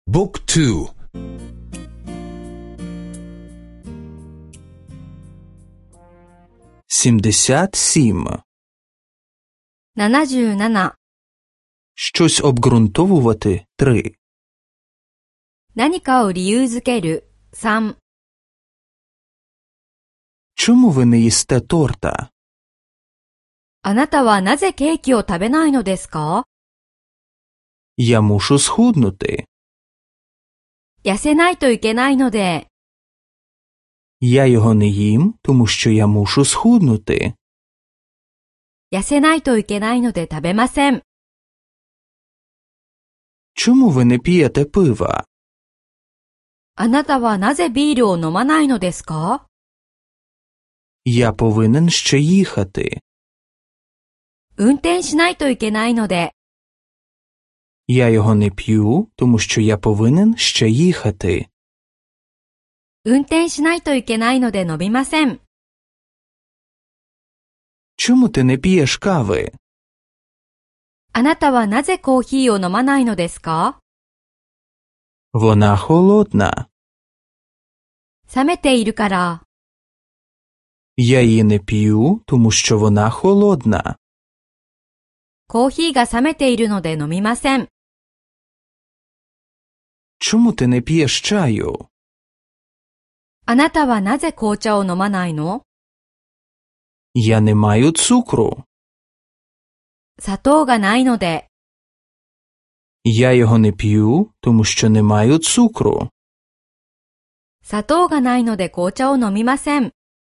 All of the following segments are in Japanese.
Book 2 77. 77. Щось обґрунтовувати 3. 何かを理由づける3。 Чому ви не їсте торта? あなたはなぜケーキを食べないのですか？ Я мушу схуднути. 痩せないといけないので。 Я його не їм, тому що я мушу схуднути. 痩せないといけないので食べません。 Чому ви не п'єте пива? あなたはなぜビールを飲まないのですか？ Я повинен ще їхати. 運転しないといけないので。 Я його не п'ю, тому що я повинен ще їхати. 運転しないといけないので飲みません。 Чому ти не п'єш кави? あなたはなぜコーヒーを飲まないのですか？ Вона холодна. 冷めているから。 Я її не п'ю, тому що вона холодна. コーヒーが冷めているので飲みません。 Чому ти не п'єш чаю? あなたはなぜ紅茶を飲まないの？ Я не маю цукру. 砂糖がないので。 Я його не п'ю, тому що не маю цукру. 砂糖がないので紅茶を飲みません。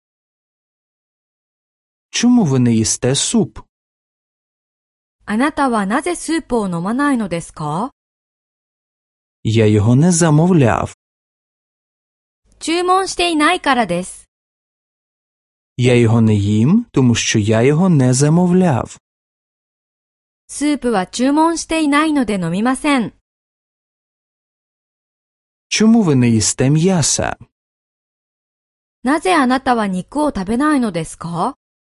Чому ви не їсте суп? あなたはなぜスープを飲まないのですか？ Я його не замовляв. 注文していないからです。 Я його не їм, тому що я його не замовляв. スープは注文していないので飲みません。 Чому ви не їсте м'яса? なぜあなたは肉を食べないのですか？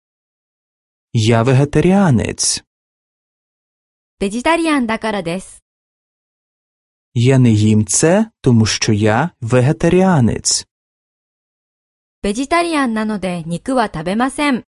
Я вегетаріанець. ベジタリアンだからです。 Я не їм це, тому що я вегетаріанець. ベジタリアンなので肉は食べません。